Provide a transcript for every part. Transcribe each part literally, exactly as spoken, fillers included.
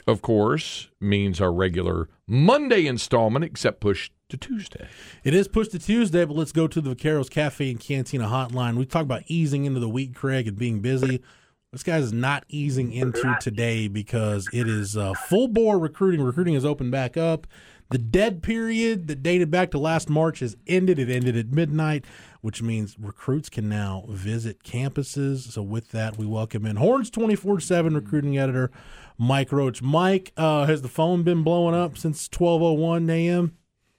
of course, means our regular Monday installment, except pushed to Tuesday. It is pushed to Tuesday, but let's go to the Vaqueros Cafe and Cantina hotline. We talk about easing into the week, Craig, and being busy. This guy is not easing into today because it is uh, full bore recruiting. Recruiting has opened back up. The dead period that dated back to last March has ended. It ended at midnight, which means recruits can now visit campuses. So with that, we welcome in Horns twenty-four seven recruiting editor Mike Roach. Mike, uh, has the phone been blowing up since twelve oh one a.m.?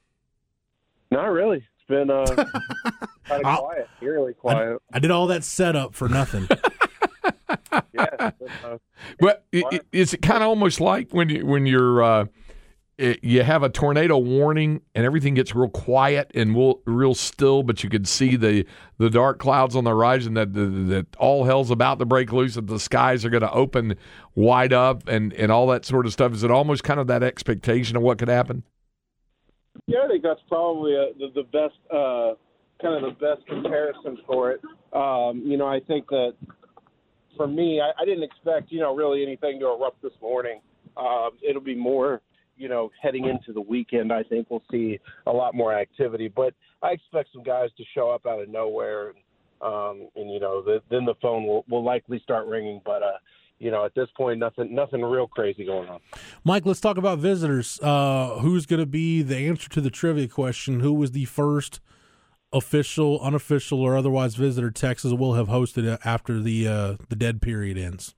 Not really. It's been uh, kind of quiet, eerily quiet. I, I did all that setup for nothing. Yeah. It's been, uh, But it, is it kind of almost like when you when you're uh, it, you have a tornado warning and everything gets real quiet and real, real still, but you can see the, the dark clouds on the horizon that that all hell's about to break loose, that the skies are going to open wide up and, and all that sort of stuff. Is it almost kind of that expectation of what could happen? Yeah, I think that's probably a, the, the best, uh, kind of the best comparison for it. Um, you know, I think that for me, I, I didn't expect, you know, really anything to erupt this morning. Um, it'll be more, you know, heading into the weekend. I think we'll see a lot more activity, but I expect some guys to show up out of nowhere, um, and you know, the, then the phone will, will likely start ringing. But uh, you know, at this point, nothing, nothing real crazy going on. Mike, let's talk about visitors. Uh, who's going to be the answer to the trivia question? Who was the first official, unofficial, or otherwise visitor Texas will have hosted after the uh, the dead period ends?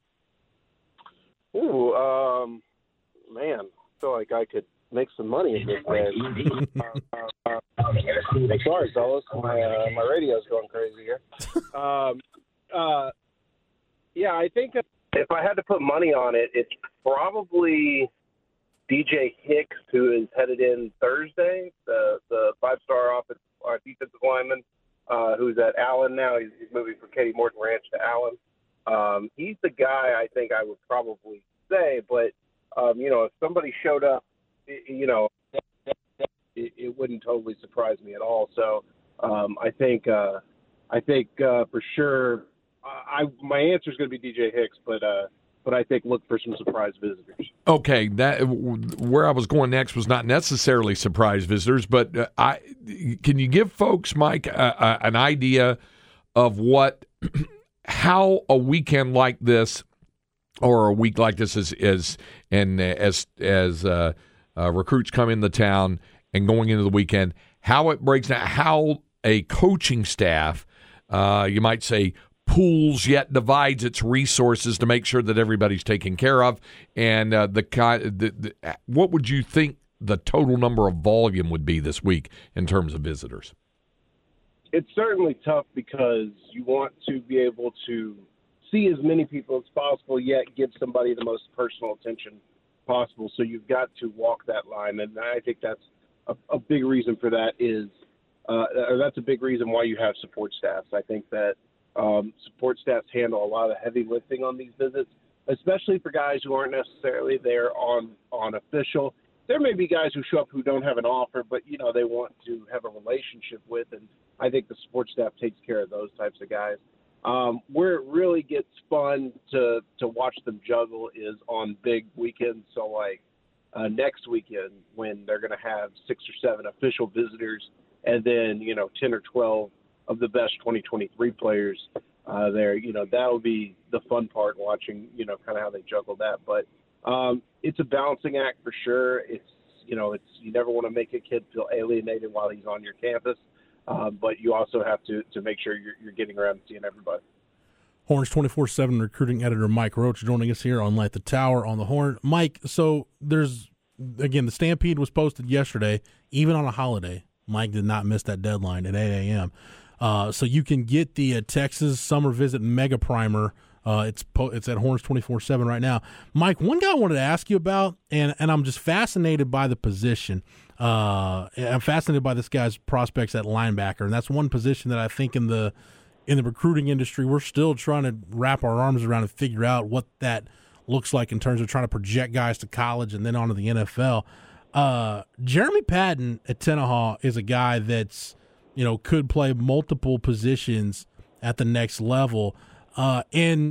Ooh, um, man, I feel like I could make some money in this game. uh, uh, uh, sorry, fellas, my uh, my radio's going crazy here. Um, uh, yeah, I think if I had to put money on it, it's probably D J Hicks, who is headed in Thursday, the the five-star offensive uh, defensive lineman, uh, who's at Allen now. He's, he's moving from Katie Morton Ranch to Allen. Um, he's the guy I think I would probably say, but um, you know, if somebody showed up, you know, it, it wouldn't totally surprise me at all. So um, I think uh, I think uh, for sure, I my answer is going to be D J Hicks, but uh, but I think look for some surprise visitors. Okay, that where I was going next was not necessarily surprise visitors, but uh, I can you give folks, Mike, uh, uh, an idea of what how a weekend like this or a week like this is is and as as uh, uh, recruits come into town and going into the weekend, how it breaks down, how a coaching staff, uh, you might say, pools yet divides its resources to make sure that everybody's taken care of, and uh, the, the, the what would you think the total number of volume would be this week in terms of visitors? It's certainly tough because you want to be able to see as many people as possible, yet give somebody the most personal attention possible. So you've got to walk that line, and I think that's a, a big reason for that is uh, or that's a big reason why you have support staffs. I think that um, support staffs handle a lot of heavy lifting on these visits, especially for guys who aren't necessarily there on on official. There may be guys who show up who don't have an offer, but, you know, they want to have a relationship with, and I think the support staff takes care of those types of guys. Um, where it really gets fun to, to watch them juggle is on big weekends. So, like, uh, next weekend when they're going to have six or seven official visitors and then, you know, ten or twelve of the best twenty twenty-three players uh, there, you know, that'll be the fun part, watching, you know, kind of how they juggle that. But um, it's a balancing act for sure. It's, you know, it's you never want to make a kid feel alienated while he's on your campus. Um, but you also have to, to make sure you're, you're getting around and seeing everybody. Horns twenty-four seven recruiting editor Mike Roach joining us here on Light the Tower on the Horn. Mike, so there's, again, the Stampede was posted yesterday, even on a holiday. Mike did not miss that deadline at eight a.m. Uh, so you can get the uh, Texas Summer Visit Mega Primer. Uh, it's po- it's at Horns twenty-four seven right now. Mike, one guy I wanted to ask you about, and, and I'm just fascinated by the position. Uh, I'm fascinated by this guy's prospects at linebacker, and that's one position that I think in the in the recruiting industry we're still trying to wrap our arms around and figure out what that looks like in terms of trying to project guys to college and then onto the N F L. Uh, Jeremy Patton at Tenaha is a guy that's, you know, could play multiple positions at the next level. Uh, and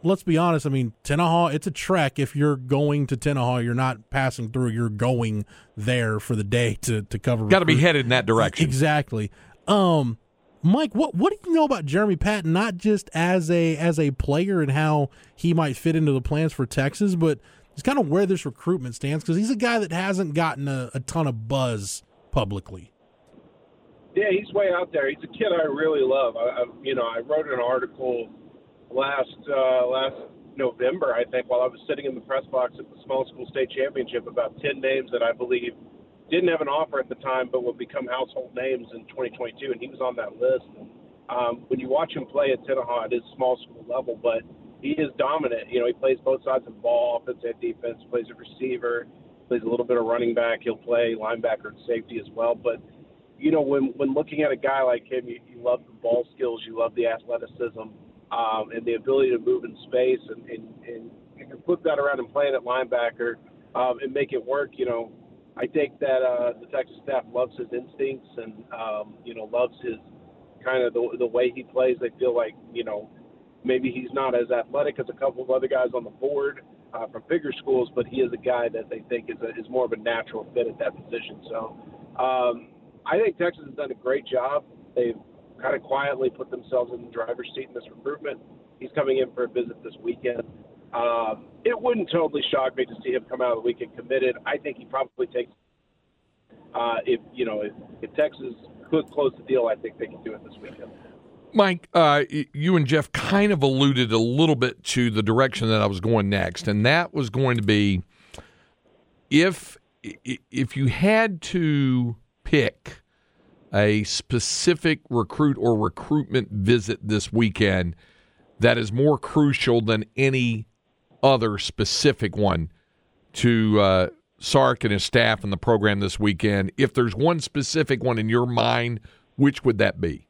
let's be honest. I mean, Tenaha, it's a trek. If you're going to Tenaha, you're not passing through. You're going there for the day to, to cover. Got to be headed in that direction. Exactly. Um, Mike, what what do you know about Jeremy Patton? Not just as a as a player and how he might fit into the plans for Texas, but just kind of where this recruitment stands, because he's a guy that hasn't gotten a, a ton of buzz publicly. Yeah, he's way out there. He's a kid I really love. I, I you know, I wrote an article last uh, last November, I think, while I was sitting in the press box at the Small School State Championship, about ten names that I believe didn't have an offer at the time but would become household names in twenty twenty-two, and he was on that list. Um, when you watch him play at Tenaha, it is small school level, but he is dominant. You know, he plays both sides of the ball, offense and defense, plays a receiver, plays a little bit of running back. He'll play linebacker and safety as well. But, you know, when when looking at a guy like him, you, you love the ball skills, you love the athleticism, um, and the ability to move in space, and, and, and you can flip that around and play it at linebacker um, and make it work. You know, I think that uh, the Texas staff loves his instincts and, um, you know, loves his kind of the, the way he plays. They feel like, you know, maybe he's not as athletic as a couple of other guys on the board uh, from bigger schools, but he is a guy that they think is, a, is more of a natural fit at that position. So um, I think Texas has done a great job. They've kind of quietly put themselves in the driver's seat in this recruitment. He's coming in for a visit this weekend. Um, it wouldn't totally shock me to see him come out of the weekend committed. I think he probably takes uh, if, you know, if, if Texas could close the deal, I think they can do it this weekend. Mike, uh, you and Jeff kind of alluded a little bit to the direction that I was going next, and that was going to be if if you had to pick a specific recruit or recruitment visit this weekend that is more crucial than any other specific one to uh, Sark and his staff and the program this weekend, if there's one specific one in your mind, which would that be?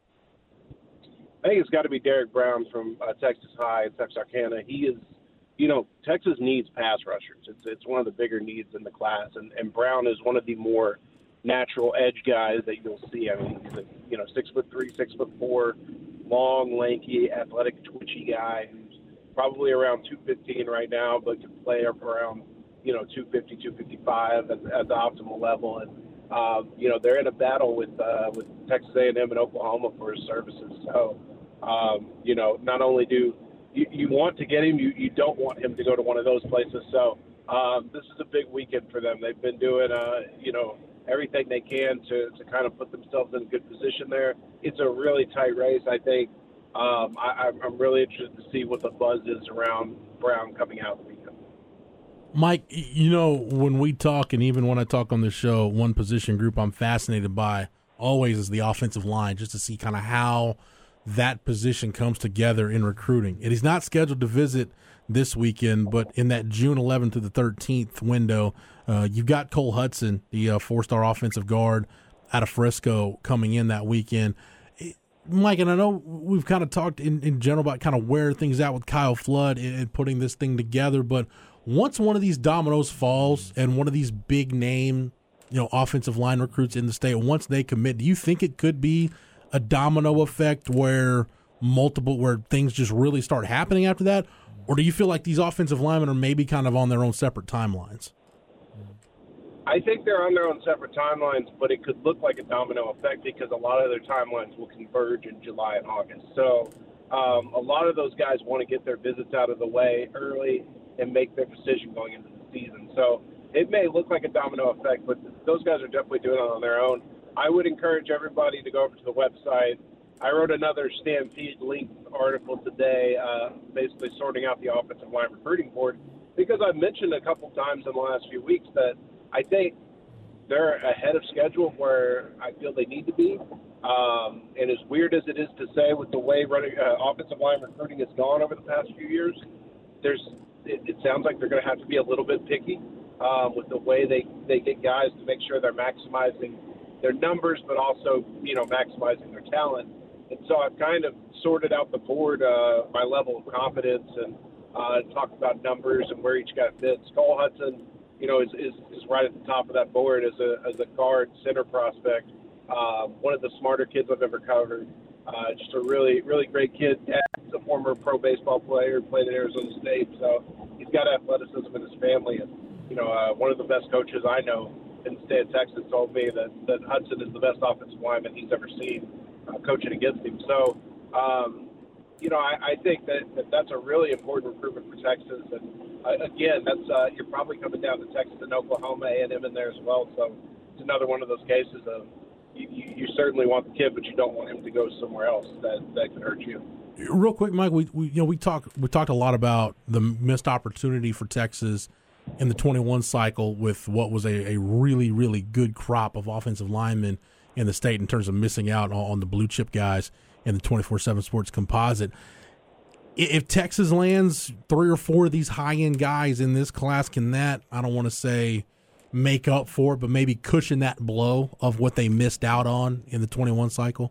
I think it's got to be Derek Brown from uh, Texas High, Texarkana. He is, you know, Texas needs pass rushers. It's it's one of the bigger needs in the class, and, and Brown is one of the more natural edge guys that you'll see. I mean, he's a, you know, six foot three, six foot four, long, lanky, athletic, twitchy guy who's probably around two fifteen right now, but can play up around, you know, two fifty, two fifty-five at, at the optimal level. And um, you know, they're in a battle with uh, with Texas A and M and Oklahoma for his services. So. Um, you know, not only do you, you want to get him, you, you don't want him to go to one of those places. So um, this is a big weekend for them. They've been doing, uh, you know, everything they can to, to kind of put themselves in a good position there. It's a really tight race, I think. Um, I, I'm really interested to see what the buzz is around Brown coming out of the weekend. Mike, you know, when we talk, and even when I talk on this show, one position group I'm fascinated by always is the offensive line, just to see kind of how – that position comes together in recruiting. And he's not scheduled to visit this weekend, but in that June eleventh to the thirteenth window, uh, you've got Cole Hudson, the uh, four-star offensive guard out of Frisco, coming in that weekend. Mike, and I know we've kind of talked in, in general about kind of where things at with Kyle Flood and, and putting this thing together, but once one of these dominoes falls and one of these big-name, you know, offensive line recruits in the state, once they commit, do you think it could be a domino effect where multiple where things just really start happening after that, or do you feel like these offensive linemen are maybe kind of on their own separate timelines? I think they're on their own separate timelines, but it could look like a domino effect because a lot of their timelines will converge in July and August. So um, a lot of those guys want to get their visits out of the way early and make their decision going into the season. So it may look like a domino effect, but those guys are definitely doing it on their own. I would encourage everybody to go over to the website. I wrote another Stampede linked article today, uh, basically sorting out the offensive line recruiting board, because I've mentioned a couple times in the last few weeks that I think they're ahead of schedule where I feel they need to be. Um, and as weird as it is to say, with the way running uh, offensive line recruiting has gone over the past few years, there's it, it sounds like they're going to have to be a little bit picky um, with the way they, they get guys to make sure they're maximizing their numbers, but also, you know, maximizing their talent. And so I've kind of sorted out the board uh, by level of confidence and uh, talked about numbers and where each guy fits. Cole Hudson, you know, is, is, is right at the top of that board as a as a guard center prospect. Um, one of the smarter kids I've ever covered. Uh, just a really, really great kid. Dad's a former pro baseball player, played at Arizona State, so he's got athleticism in his family. And, you know, uh, one of the best coaches I know in the state of Texas told me that, that Hudson is the best offensive lineman he's ever seen uh, coaching against him. So, um, you know, I, I think that, that that's a really important recruitment for Texas. And, uh, again, that's uh, you're probably coming down to Texas and Oklahoma, A and M in there as well. So it's another one of those cases of, You, you certainly want the kid, but you don't want him to go somewhere else that, that could hurt you. Real quick, Mike, we, we you know we talked we talked a lot about the missed opportunity for Texas in the twenty-one cycle with what was a, a really really good crop of offensive linemen in the state in terms of missing out on, on the blue chip guys in the twenty-four seven Sports composite. If Texas lands three or four of these high end guys in this class, can that, I don't want to say make up for it, but maybe cushion that blow of what they missed out on in the twenty-one cycle?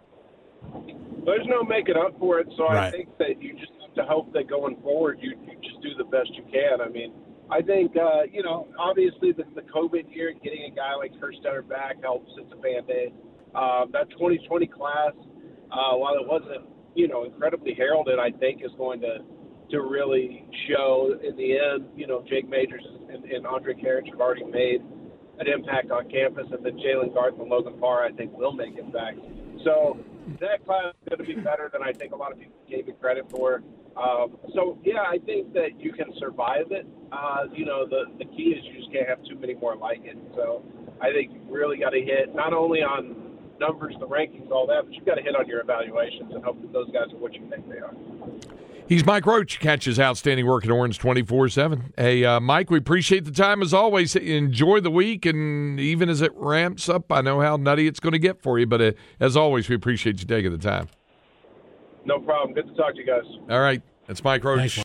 There's no making up for it, so right. I think that you just have to hope that going forward you, you just do the best you can. I mean, I think, uh, you know, obviously the, the COVID year, getting a guy like Kerstetter back helps. It's a Band-Aid. Uh, that twenty twenty class, uh, while it wasn't, you know, incredibly heralded, I think is going to to really show in the end. You know, Jake Majors and, and Andre Carriage have already made an impact on campus, and then Jalen Garth and Logan Parr, I think, will make impacts. So that class is going to be better than I think a lot of people gave it credit for. Um, so, yeah, I think that you can survive it. Uh, you know, the, the key is you just can't have too many more like it. So I think you really got to hit not only on numbers, the rankings, all that, but you've got to hit on your evaluations and hope that those guys are what you think they are. He's Mike Roach, catches outstanding work at Orange twenty-four seven. Hey, uh, Mike, we appreciate the time as always. Enjoy the week, and even as it ramps up, I know how nutty it's going to get for you, but uh, as always, we appreciate you taking the time. No problem. Good to talk to you guys. All right. That's Mike Roach. Thanks,